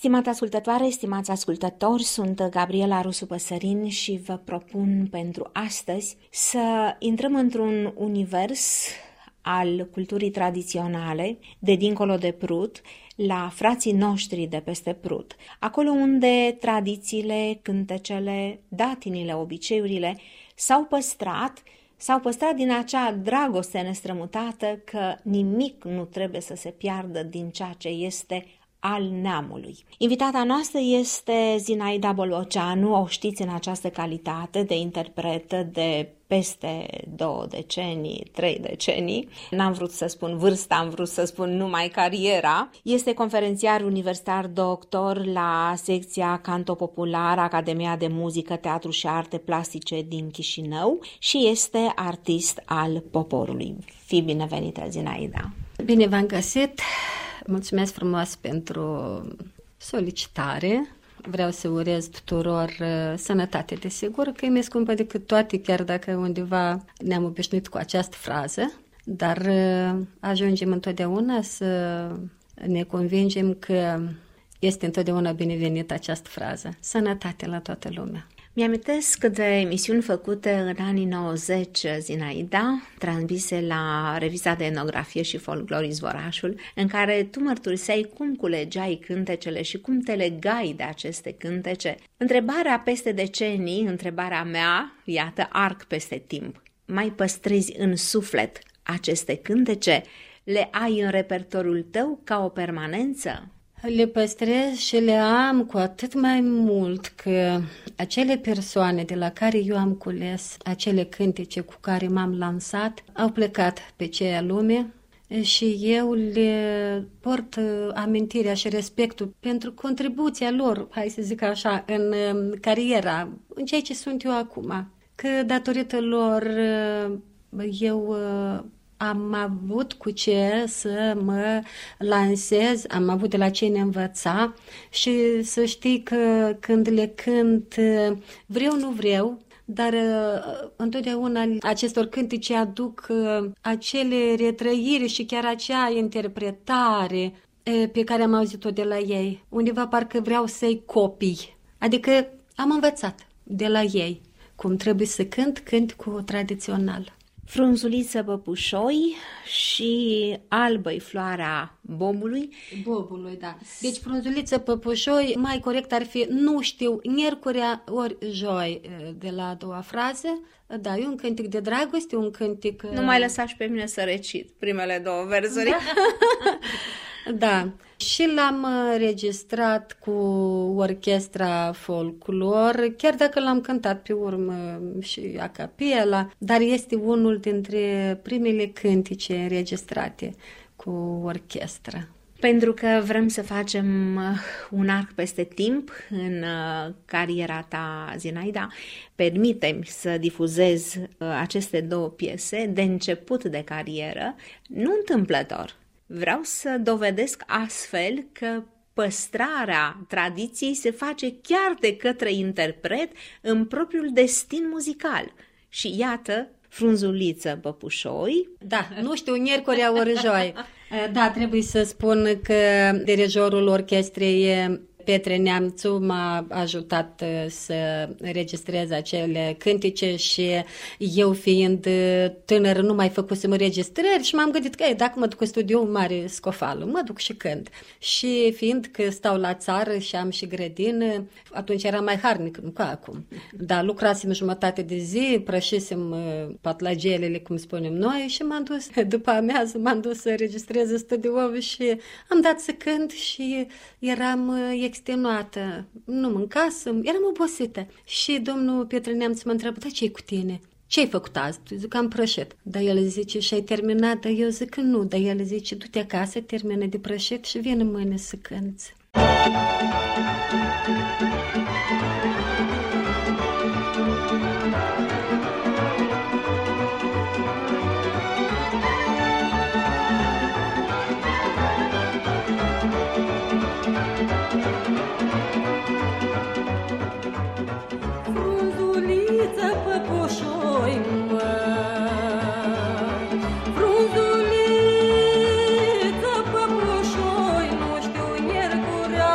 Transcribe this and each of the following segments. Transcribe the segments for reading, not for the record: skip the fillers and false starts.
Stimate ascultătoare, stimați ascultători, sunt Gabriela Rusu Păsărin și vă propun pentru astăzi să intrăm într-un univers al culturii tradiționale de dincolo de Prut, la frații noștri de peste Prut, acolo unde tradițiile, cântecele, datinile, obiceiurile s-au păstrat din acea dragoste nestrămutată că nimic nu trebuie să se piardă din ceea ce este al neamului. Invitata noastră este Zinaida Bolboceanu, o știți în această calitate de interpretă de peste 2 decenii, 3 decenii. N-am vrut să spun vârsta, am vrut să spun numai cariera. Este conferențiar universitar doctor la secția Canto Popular, Academia de Muzică, Teatru și Arte Plastice din Chișinău și este artist al poporului. Fii binevenită, Zinaida! Bine v-am găsit! Mulțumesc frumos pentru solicitare. Vreau să urez tuturor sănătate, desigur, că e mai scumpă decât toate, chiar dacă undeva ne-am obișnuit cu această frază, dar ajungem întotdeauna să ne convingem că este întotdeauna binevenită această frază. Sănătate la toată lumea! Mi-amintesc de emisiuni făcute în anii 90, Zinaida, transmise la revista de etnografie și folclor Izvorașul, în care tu mărturiseai cum culegeai cântecele și cum te legai de aceste cântece. Întrebarea peste decenii, întrebarea mea, iată, arc peste timp. Mai păstrezi în suflet aceste cântece? Le ai în repertoriul tău ca o permanență? Le păstrez și le am cu atât mai mult că acele persoane de la care eu am cules acele cântece cu care m-am lansat au plecat pe cea lume și eu le port amintirea și respectul pentru contribuția lor, hai să zic așa, în cariera, în ceea ce sunt eu acum. Că datorită lor eu am avut cu ce să mă lansez, am avut de la cine învăța și să știi că când le cânt, vreau, nu vreau, dar întotdeauna acestor cântece aduc acele retrăiri și chiar acea interpretare pe care am auzit-o de la ei. Undeva parcă vreau să-i copii, adică am învățat de la ei cum trebuie să cânt cu tradițional. Frunzuliță păpușoi și albă-i floarea bobului. Bobului, da. Deci frunzuliță păpușoi, mai corect ar fi, nu știu, miercurea ori joi, de la a doua frază. Da, e un cântec de dragoste, un cântec... Nu mai lăsa și pe mine să recit primele 2 versuri. Da. Da. Și l-am registrat cu orchestra folclor, chiar dacă l-am cântat pe urmă și a capela, dar este unul dintre primele cântece înregistrate cu orchestră. Pentru că vrem să facem un arc peste timp în cariera ta, Zinaida, permite-mi să difuzez aceste 2 piese de început de carieră, nu întâmplător. Vreau să dovedesc astfel că păstrarea tradiției se face chiar de către interpret în propriul destin muzical. Și iată, frunzuliță păpușoi. Da, nu știu, miercurea ori joi. Da, trebuie să spun că dirijorul orchestrei Petre Neamțu m-a ajutat să registrez acele cântece și eu fiind tânără nu mai făcusem înregistrări și m-am gândit că dacă mă duc în studio mare scofală, mă duc și cânt. Și fiind că stau la țară și am și grădină, atunci era mai harnic, nu ca acum. Dar lucrasem jumătate de zi, prășisem patlagelele, cum spunem noi, și m-am dus, după amiază m-am dus să registrez în studio și am dat să cânt și eram extenuată, nu mâncasem, eram obosită. Și domnul Petre Neamț mă întreabă, da, ce-i cu tine? Ce-ai făcut azi? Zic, am prășit. Dar el zice, și-ai terminat? Dar eu zic că nu. Dar el zice, du-te acasă, termină de prășit și vine mâine să cânți. Frunzuliță păpușoi, nu știu, miercurea ori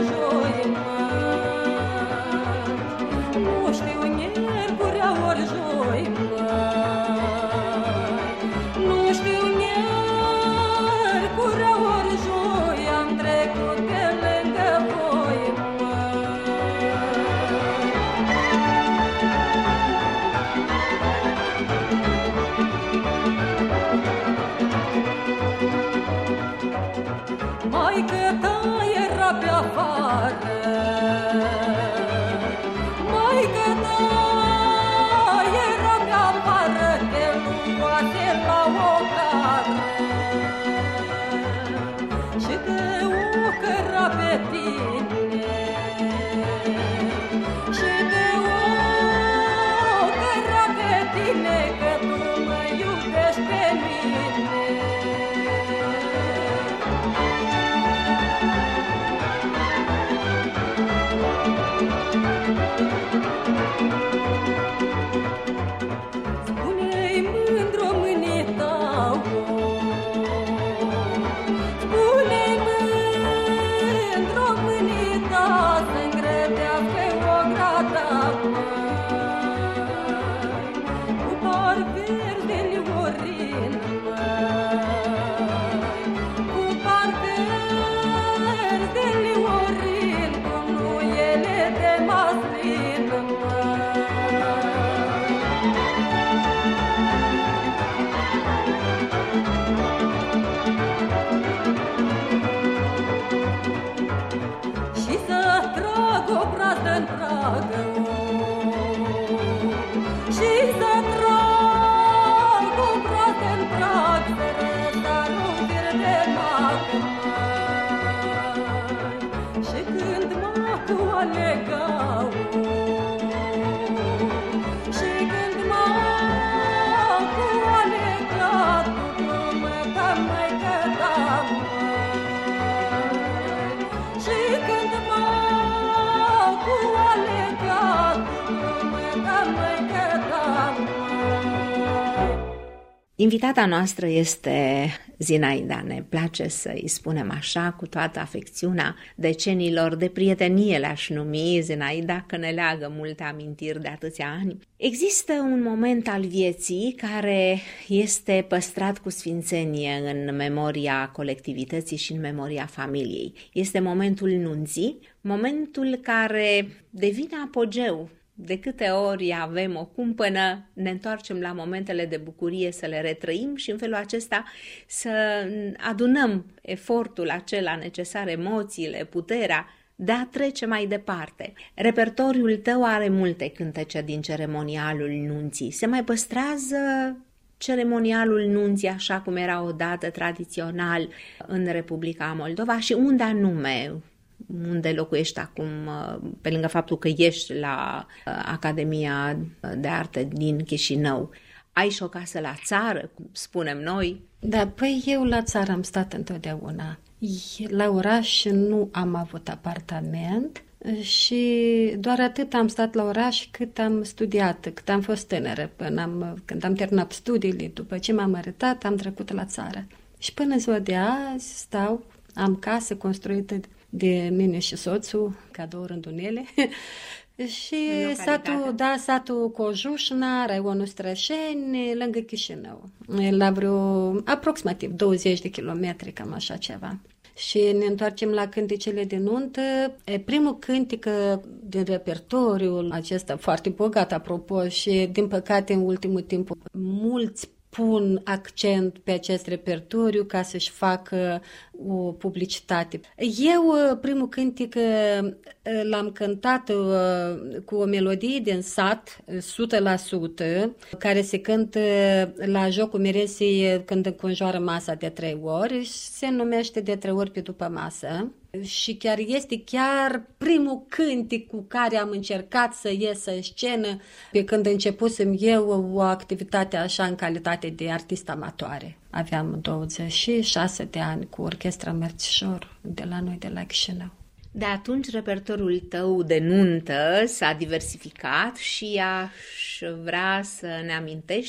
Invitata noastră este Zinaida, ne place să-i spunem așa, cu toată afecțiunea decenilor de prietenie le-aș numi, Zinaida, că ne leagă multe amintiri de atâția ani. Există un moment al vieții care este păstrat cu sfințenie în memoria colectivității și în memoria familiei. Este momentul nunții, momentul care devine apogeu. De câte ori avem o cumpănă, ne întoarcem la momentele de bucurie să le retrăim și în felul acesta să adunăm efortul acela necesar, emoțiile, puterea de a trece mai departe. Repertoriul tău are multe cântece din ceremonialul nunții. Se mai păstrează ceremonialul nunții așa cum era odată tradițional în Republica Moldova și unde anume? Unde locuiești acum, pe lângă faptul că ești la Academia de Arte din Chișinău? Ai și o casă la țară, cum spunem noi? Da, păi eu la țară am stat întotdeauna. La oraș nu am avut apartament și doar atât am stat la oraș cât am studiat, cât am fost tânără. Când am terminat studiile, după ce m-am arătat, am trecut la țară. Și până ziua de azi am casă construită de mine și soțul, ca două rândunele. Și satul Cojușna, raionul Strășeni, lângă Chișinău. La vreo aproximativ 20 de kilometri, cam așa ceva. Și ne întoarcem la cântecele de nuntă. Primul cântec din repertoriul acesta, foarte bogat, apropo, și din păcate în ultimul timp mulți pun accent pe acest repertoriu ca să-și facă o publicitate. Eu primul cântec l-am cântat cu o melodie din sat, 100%, care se cântă la jocul miresei când înconjoară masa de 3 ori și se numește De 3 ori pe după masă. Și este primul cântec cu care am încercat să ies în scenă pe când începusem eu o activitate așa în calitate de artist amatoare. Aveam 26 de ani cu Orchestra Mărțișor de la noi, de la Chișinău. De atunci repertoriul tău de nuntă s-a diversificat și aș vrea să ne amintești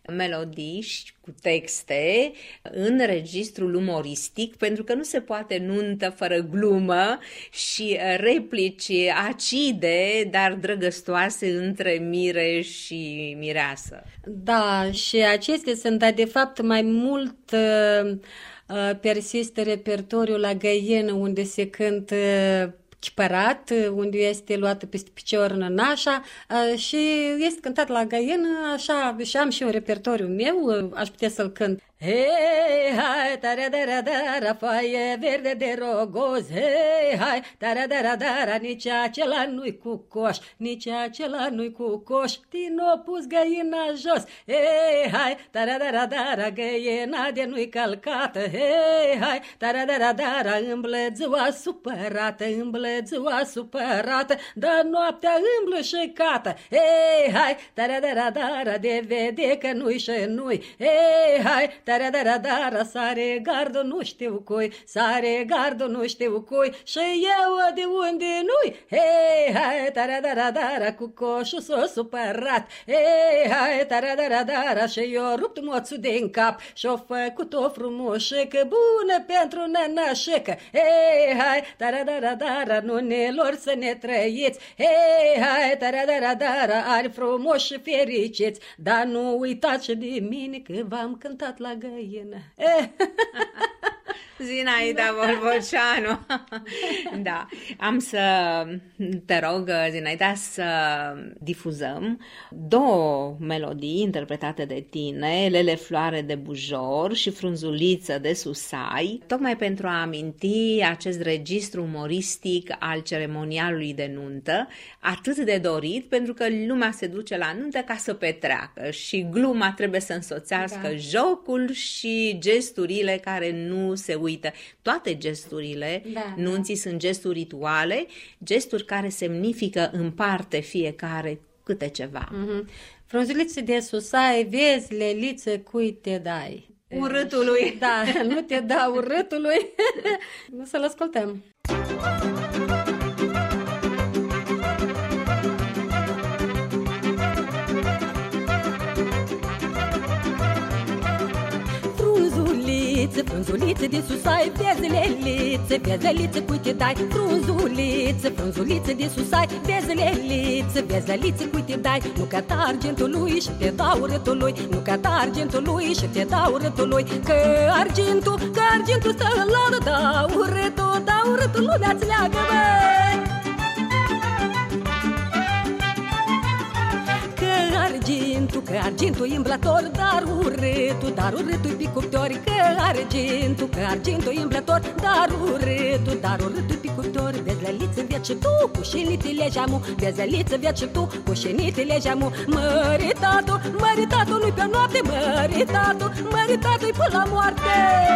melodii și cu texte în registrul umoristic, pentru că nu se poate nuntă fără glumă și replici acide, dar drăgăstoase între mire și mireasă. Da, și acestea sunt, dar de fapt mai mult persistă repertoriul la găină, unde se cântă chipărat, unde este luată peste picior nănașa și este cântat la găină, așa, și am și un repertoriu meu, aș putea să-l cânt. Hei, hai, tara-dara-dara, foaie verde de rogoz, hei, hai, tara-dara-dara, nici acela nu-i cu coș, nici acela nu-i cu coș, din-o pus găina jos, hei, hai, tara-dara-dara, găina de nu-i calcată, hei, hai, tara-dara-dara, îmblățua supărată, îmblățua supărată, dar noaptea îmblășăcată, hei, hai, tara-dara-dara, de vede că nu-i și nu-i, hei, hai, tara-dara-dara, sare gardul nu știu cui, sare gardul nu știu cui, și eu de unde nu-i, hei, hai, tara-dara-dara, cu coșul s-o supărat, hei, hai, tara-dara-dara, și eu rupt moțul din cap, și-o făcut-o frumoșecă, bună pentru nănașecă, hei, hai, tara-dara-dara, nunelor să ne trăiți, hei, hai, tara-dara-dara, ari frumoși și fericiți, dar nu uitați și de mine că v-am cântat la găină. Zinaida Bolboceanu. Da, am să te rog, Zinaida, să difuzăm două melodii interpretate de tine, Lele Floare de Bujor și Frunzuliță de Susai, tocmai pentru a aminti acest registru umoristic al ceremonialului de nuntă, atât de dorit, pentru că lumea se duce la nuntă ca să petreacă și gluma trebuie să însoțească jocul și gesturile care nu se uită. Toate gesturile nunții sunt gesturi rituale, gesturi care semnifică în parte fiecare câte ceva. Frunzuliță de Susai, vezi, leliță, cui te dai? Urâtului. Da, nu te dau urâtului. Să-l ascultăm. Frunzuliță de Susai, vezi leliță, vezi leliță, cui te dai? Frunzuliță, frunzuliță de Susai, vezi leliță, vezi leliță, cui te dai? Nu ca argintului și te dau urâtului, nu ca argintului și te dau urâtului, că argintul stă în laudă, dau urâtul, lumea-ți leagă, băi! Că argintul e îmblator, dar urâtul pe cuptor, că argintul e îmblator, dar urâtul pe cuptor. Vezi leliță, vezi și tu, cu șenitele jamu, vezi leliță, vezi și tu, cu șenitele jamu, măritatul nu-i pe noapte, măritatul-i până la moarte.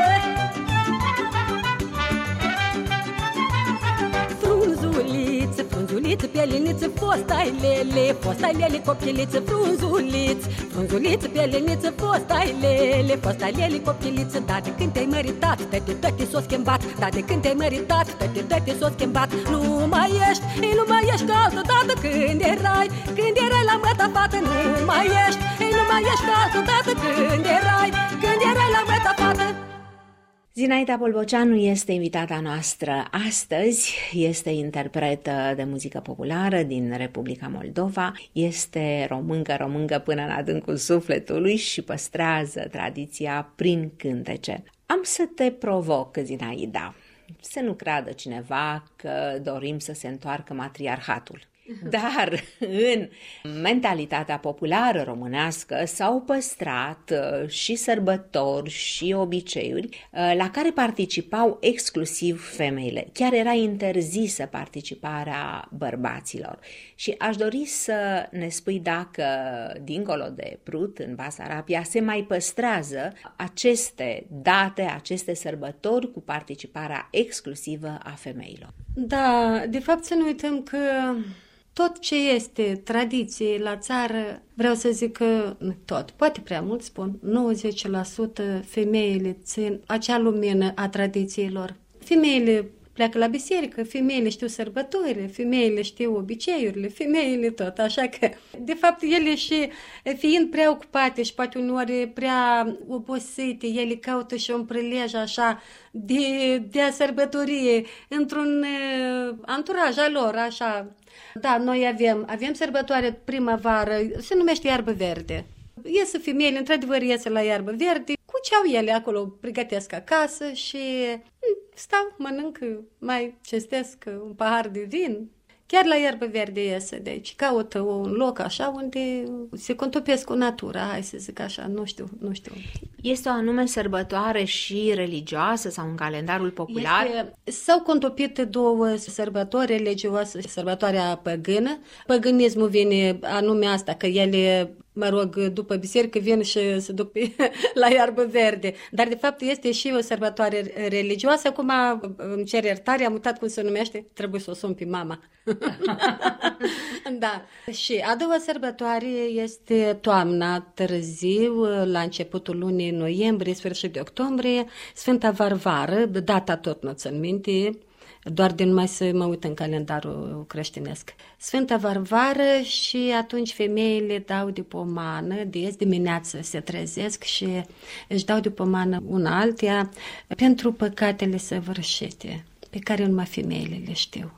Frunzuliță, pieleniță, fost-ai lele, copiliță, frunzuliță, pieleniță, fost-ai lele, copiliță, dar de când te-ai măritat, tăte s-o schimbat, dar de când te-ai măritat, tăte s-o schimbat, nu mai ești ca altă dată când erai la măta fată, nu mai ești ca altă dată când erai la măta fată. Zinaida Bolboceanu este invitata noastră astăzi, este interpretă de muzică populară din Republica Moldova, este româncă până în adâncul sufletului și păstrează tradiția prin cântece. Am să te provoc, Zinaida, să nu creadă cineva că dorim să se întoarcă matriarhatul. Dar în mentalitatea populară românească s-au păstrat și sărbători și obiceiuri la care participau exclusiv femeile. Chiar era interzisă participarea bărbaților. Și aș dori să ne spui dacă, dincolo de Prut, în Basarabia, se mai păstrează aceste date, aceste sărbători cu participarea exclusivă a femeilor. Da, de fapt să nu uităm că tot ce este tradiție la țară, vreau să zic că tot, poate prea mult spun, 90% femeile țin acea lumină a tradițiilor. Femeile pleacă la biserică, femeile știu sărbătorile, femeile știu obiceiurile, femeile tot, așa că, de fapt, ele și fiind prea ocupate și poate uneori prea obosite, ele caută și un prilej așa de a sărbătorie într-un anturaj al lor, așa. Da, noi avem sărbătoare primăvară, se numește iarbă verde. Iesă femeile, într-adevăr iesă la iarbă verde, cu ce au ele acolo, pregătesc acasă și stau, mănânc, mai cestesc un pahar de vin. Chiar la iarbă verde iesă, deci caută un loc așa unde se contopesc cu natura, hai să zic așa, nu știu. Este o anume sărbătoare și religioasă sau în calendarul popular? S-au contopit două sărbători religioase, sărbătoarea păgână. Păgânismul vine anume asta, că ele, mă rog, după biserică vin și se duc la iarbă verde. Dar de fapt este și o sărbătoare religioasă. Acum îmi cer iertare, am uitat cum se numește, trebuie să o sun pe mama. Da. Și a doua sărbătoare este toamna târziu, la începutul lunii noiembrie, sfârșit de octombrie, Sfânta Varvară, data tot nu țin minte, doar de numai să mă uit în calendarul creștinesc. Sfânta Varvară și atunci femeile dau de pomană, de azi dimineață se trezesc și își dau de pomană una altea pentru păcatele săvârșite, pe care numai femeile le știu.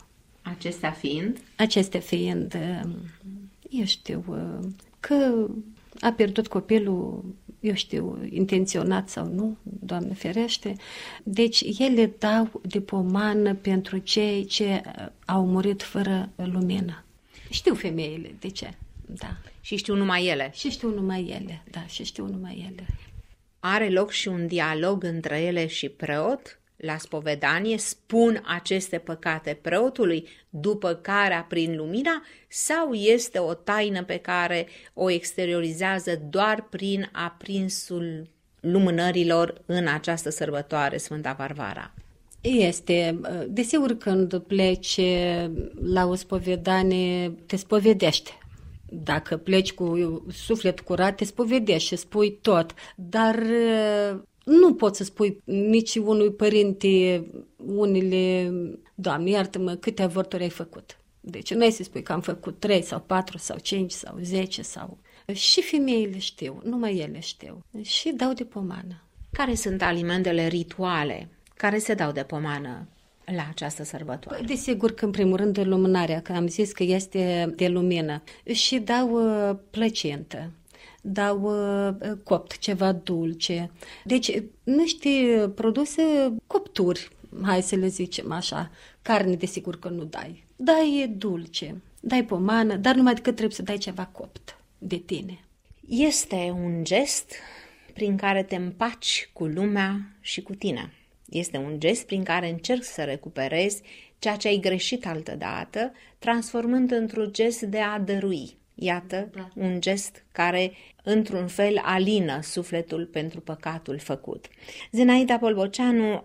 Acestea fiind, eu știu, că a pierdut copilul, eu știu, intenționat sau nu, Doamne ferește. Deci ele dau de pomană pentru cei ce au murit fără lumină. Știu femeile, de ce? Da. Și știu numai ele. Și știu numai ele, da, și știu numai ele. Are loc și un dialog între ele și preot? La spovedanie spun aceste păcate preotului, după care aprind lumina, sau este o taină pe care o exteriorizează doar prin aprinsul lumânărilor în această sărbătoare, Sfânta Varvara? Este. Desigur, când pleci la o spovedanie, te spovedești. Dacă pleci cu suflet curat, te spovedești și spui tot. Dar nu poți să spui nici unui părinte unele, Doamne, iartă-mă, câte avorturi ai făcut. Deci nu ai să spui că am făcut 3 sau 4 sau 5 sau 10 sau... Și femeile știu, numai ele știu. Și dau de pomană. Care sunt alimentele rituale care se dau de pomană la această sărbătoare? Desigur că în primul rând de lumânarea, că am zis că este de lumină. Și dau plăcintă. Dau copt, ceva dulce. Deci, niște produse copturi, hai să le zicem așa. Carne, desigur că nu dai. Dai dulce, dai pomană, dar numai decât trebuie să dai ceva copt de tine. Este un gest prin care te împaci cu lumea și cu tine. Este un gest prin care încerci să recuperezi ceea ce ai greșit altădată, transformând într-un gest de a dărui. Iată, da. Un gest care, într-un fel, alină sufletul pentru păcatul făcut. Zenaida Bolboceanu,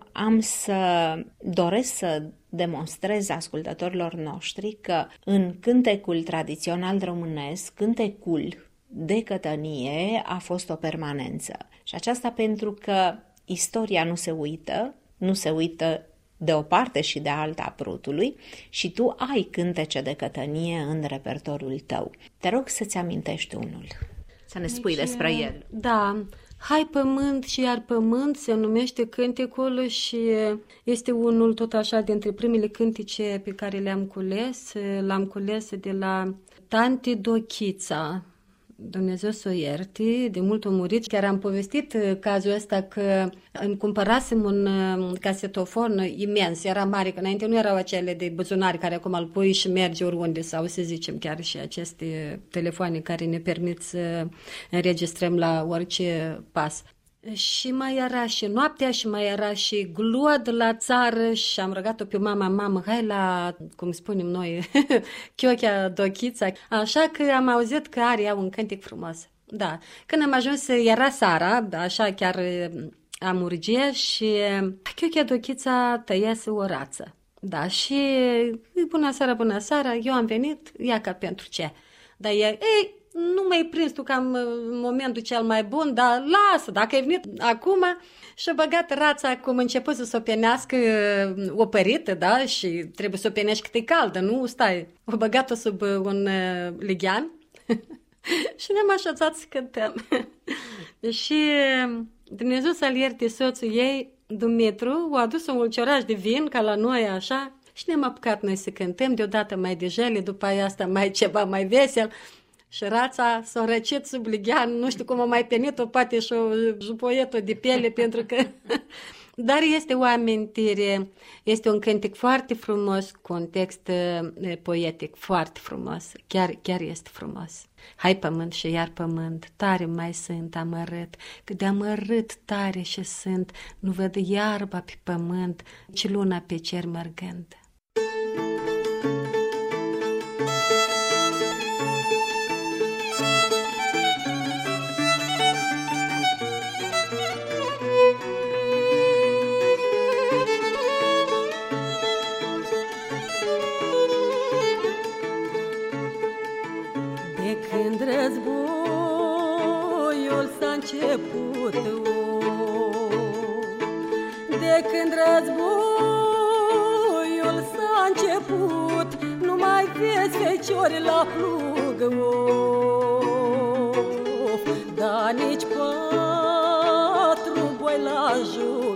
doresc să demonstrez ascultătorilor noștri că în cântecul tradițional românesc, cântecul de cătănie a fost o permanență. Și aceasta pentru că istoria nu se uită de o parte și de alta a prutului și tu ai cântece de cătănie în repertoriul tău. Te rog să-ți amintești unul, să ne spui despre el. Da, Hai pământ și iar pământ se numește cântecul și este unul tot așa dintre primele cântece pe care le-am cules. L-am cules de la Tante Dochița, Dumnezeu să o ierte, de mult a murit. Chiar am povestit cazul ăsta că îmi cumpărasem un casetofon imens, era mare, că înainte nu erau acele de buzunari care acum îl pui și merge oriunde, sau să zicem chiar și aceste telefoane care ne permit să înregistrăm la orice pas. Și mai era și noaptea și mai era și glua de la țară și am rugat-o pe mamă, hai la, cum spunem noi, Chiochea Dochița. Așa că am auzit că are un cântec frumos. Da, când am ajuns era seara, așa chiar am urgie și Chiochea Dochița tăiase o rață. Da, și bună seara, eu am venit, ia ca pentru ce? Dar nu m-ai prins tu cam în momentul cel mai bun, dar lasă, dacă ai venit acum. Și-a băgat rața cum început să s-o penească opărită, da? Și trebuie să o penești cât e caldă, nu stai. O băgat-o sub un lighean și ne-am așezat să cântăm. Și Dumnezeu să-l ierte soțul ei, Dumitru, a adus un ulcioraș de vin, ca la noi așa, și ne-am apucat noi să cântăm, deodată mai de jele, după aia asta mai ceva mai vesel. Și rața s-a răcit sub lighean, nu știu cum a mai penit-o, poate și-o jupoiet-o de piele, pentru că... Dar este o amintire, este un cântec foarte frumos, cu un text poetic foarte frumos, chiar este frumos. Hai pământ și iar pământ, tare mai sunt amărât, cât de amărât tare și sunt, nu văd iarba pe pământ, ci luna pe cer mărgând. Când războiul s-a început, de când războiul s-a început, nu mai vezi feciori la plug, dar nici patru boi la jug.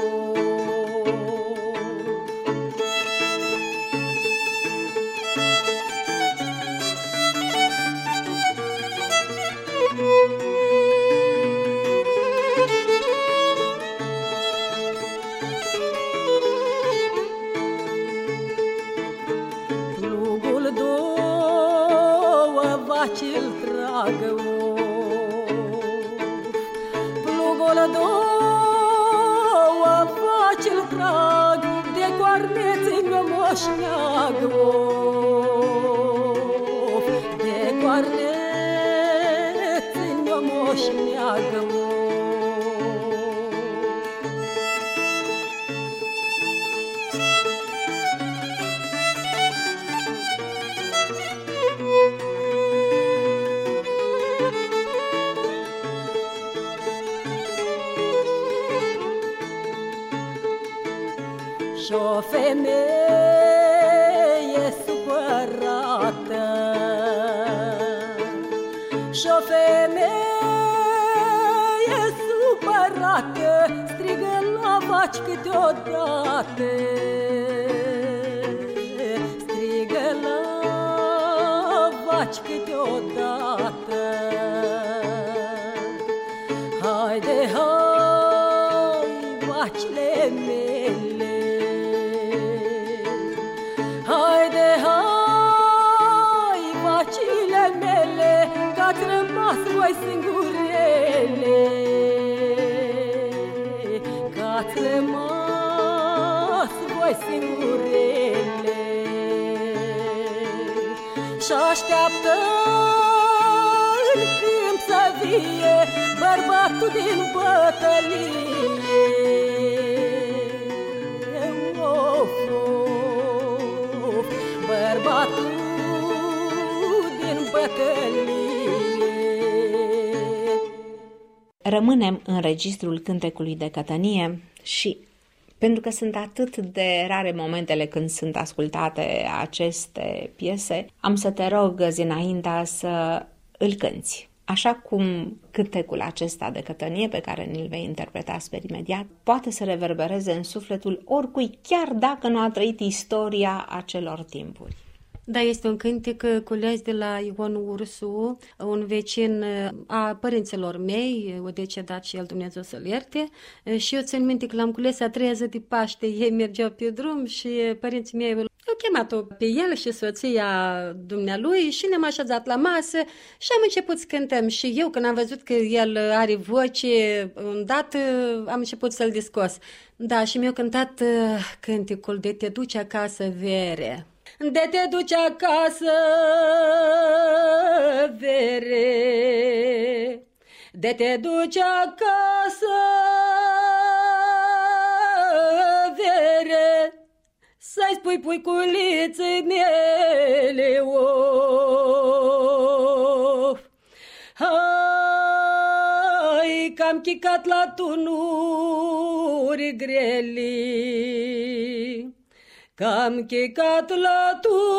Ce-l tragă, plugul două face-l trag, de coarneți-mi o moșneagă, de coarneți-mi o moșneagă. Și-o femeie supărată, și-o femeie supărată, strigă la vaci câteodată, strigă la vaci câteodată. Haide, hai, vacile mele, haide, hai, vacile mele, că-ați rămas voi singurele, că-ați rămas voi singurele. Și-așteaptă în câmp să vie bărbatul din bătălie. Bărbatul din bătălie. Rămânem în registrul cântecului de cătănie și pentru că sunt atât de rare momentele când sunt ascultate aceste piese, am să te rog, Zinainda, să îl cânți. Așa cum cântecul acesta de cătănie pe care ni-l vei interpreta, sper imediat, poate să reverbereze în sufletul oricui, chiar dacă nu a trăit istoria acelor timpuri. Da, este un cântec cules de la Ion Ursu, un vecin a părinților mei, o decedat și el, Dumnezeu să-l ierte, și eu țin minte că l-am cules a treia zi de Paște, ei mergeau pe drum și părinții mei au chemat-o pe el și soția dumnealui și ne-am așezat la masă și am început să cântăm. Și eu, când am văzut că el are voce, îndată am început să-l discos. Da, și mi-a cântat cântecul de Te duci acasă, vere. De te duci acasă, vere, de te duci acasă, vere, să-i spui puiculiței mele, of, chicat la tunuri grele, că-am chicat la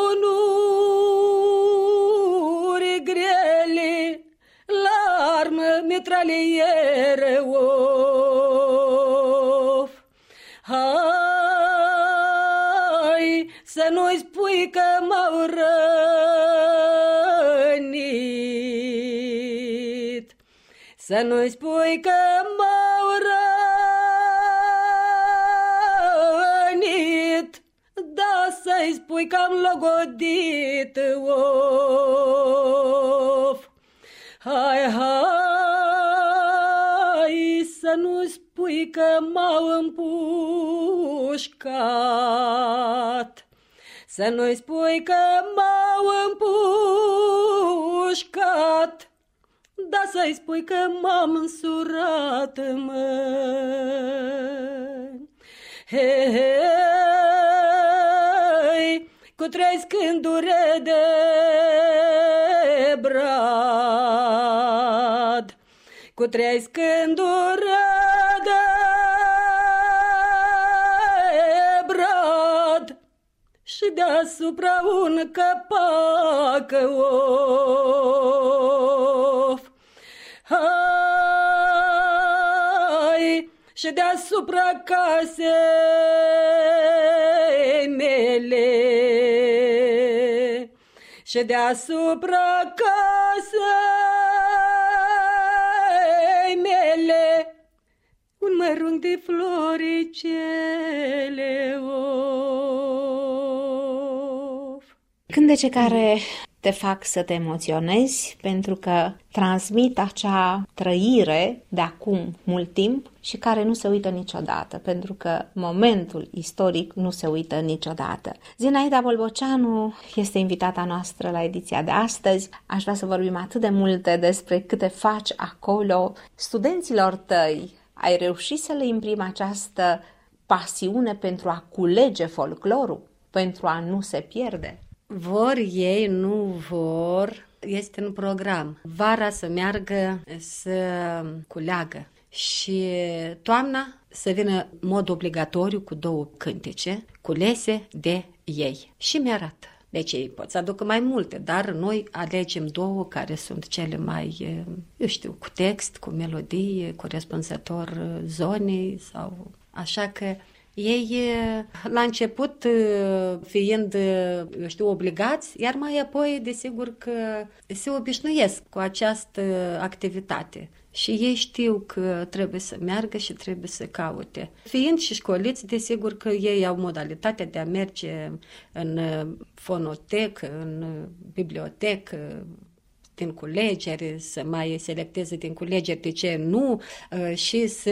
tunuri grele, la armă mitralieră, of. Hai să nu-i spui că m-au rănit, să nu-i spui că m-au rănit, da să-i spui că am logodit, of. Hai, hai, să nu spui că m-au împușcat, să nu-i spui că m-au împușcat, da să-i spui că m-am însurat, măi. Hei, cu 3 scândure de brad, cu 3 scândure de brad, și deasupra un capac, of. Hai, și deasupra casei mele, și deasupra casei mele, un mărunt de floricele, of. Cântece care te fac să te emoționezi pentru că transmit acea trăire de acum mult timp și care nu se uită niciodată, pentru că momentul istoric nu se uită niciodată. Zinaida Bolboceanu este invitata noastră la ediția de astăzi. Aș vrea să vorbim atât de multe despre câte faci acolo. Studenților tăi, ai reușit să le imprimi această pasiune pentru a culege folclorul, pentru a nu se pierde? Vor ei, nu vor, este în program. Vara să meargă să culeagă și toamna să vină în mod obligatoriu cu 2 cântece culese de ei. Și mi-arată. Deci ei pot să aducă mai multe, dar noi alegem 2 care sunt cele mai, eu știu, cu text, cu melodie, corespunzător zonei sau așa că ei, la început, fiind, eu știu, obligați, iar mai apoi, desigur că se obișnuiesc cu această activitate. Și ei știu că trebuie să meargă și trebuie să caute. Fiind și școliți, desigur că ei au modalitatea de a merge în fonotecă, în bibliotecă, din culegeri, să mai selecteze din culegeri de ce nu și să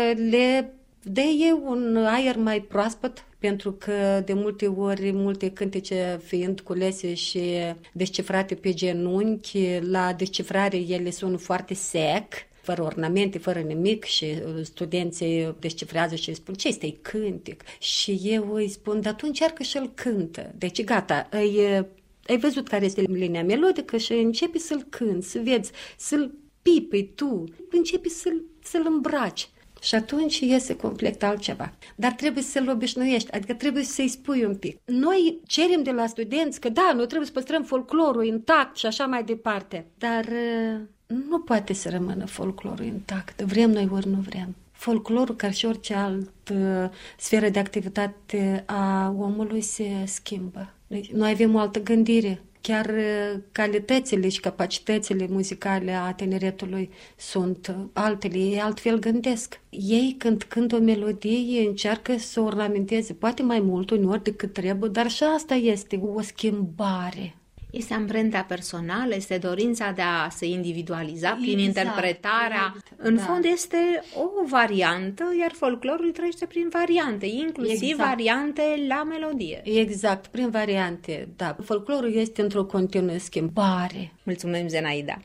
le dă eu un aer mai proaspăt, pentru că de multe ori, multe cântece fiind culese și descifrate pe genunchi, la descifrare ele sunt foarte sec, fără ornamente, fără nimic și studenții descifrează și spun ce este cântec și eu îi spun, dar tu încearcă și-l cântă. Deci gata, ai văzut care este linia melodică și începi să-l cânti, să vezi, să-l pipui tu, începi să-l îmbraci. Și atunci iese complet altceva. Dar trebuie să-l obișnuiești, adică trebuie să-i spui un pic. Noi cerem de la studenți că da, noi trebuie să păstrăm folclorul intact și așa mai departe. Dar nu poate să rămână folclorul intact. Vrem noi ori nu vrem. Folclorul, ca și orice altă sferă de activitate a omului, se schimbă. Deci, noi avem o altă gândire. Chiar calitățile și capacitățile muzicale a tineretului sunt altele, ei altfel gândesc. Ei când cânt o melodie încearcă să o ornamenteze, poate mai mult uneori decât trebuie, dar și asta este o schimbare. Este amprenta personală, este dorința de a se individualiza prin interpretarea. În fond este o variantă, iar folclorul trăiește prin variante, inclusiv variante la melodie. Exact, prin variante, da. Folclorul este într-o continuă schimbare. Mulțumim, Zenaida!